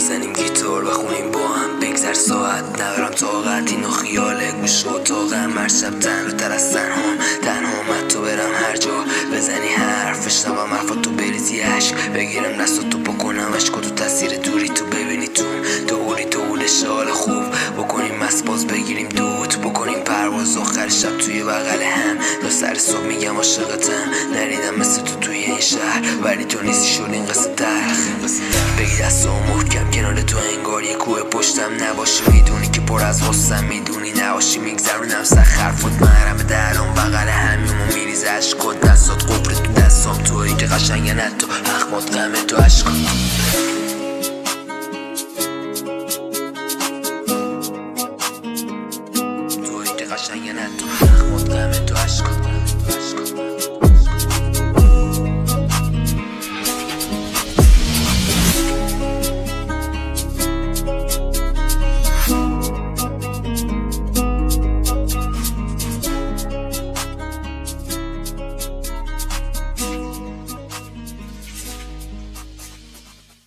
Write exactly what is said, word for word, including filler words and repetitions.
بزنیم گیتار بخونیم با هم بگذر ساعت ندارم طاقت اینو خیاله گوش و اتاقم هر شب تنها تر از تنهام تنهام حتی برم هر جا بزنی حرف بشنوم حرفاتو بریزی عشق بگیرم دستاتو بکنم عشق تو تاثیر دوری تو ببینی تو دوری دولش حال خوب بکنیم مست باز بگیریم دوت بکنیم پرواز آخر شب توی بغل هم تا سر صبح میگم عاشقتم نریدم مثل تو توی این شهر ولی تو نیستی شد این قصه تلخ بگی دستام محکم کنار تو انگار یه کوه پشتم نباشی میدونی که پر از غصم میدونی نباشی میگذرونم سخت حرفات محرم درام بغل همیمو میریزه عشقات دستات قبره تو دستام تویی که قشنگه نه تو اخمات غمه تو عشقات قشنگه نه تو اخمات غمه تو عشقات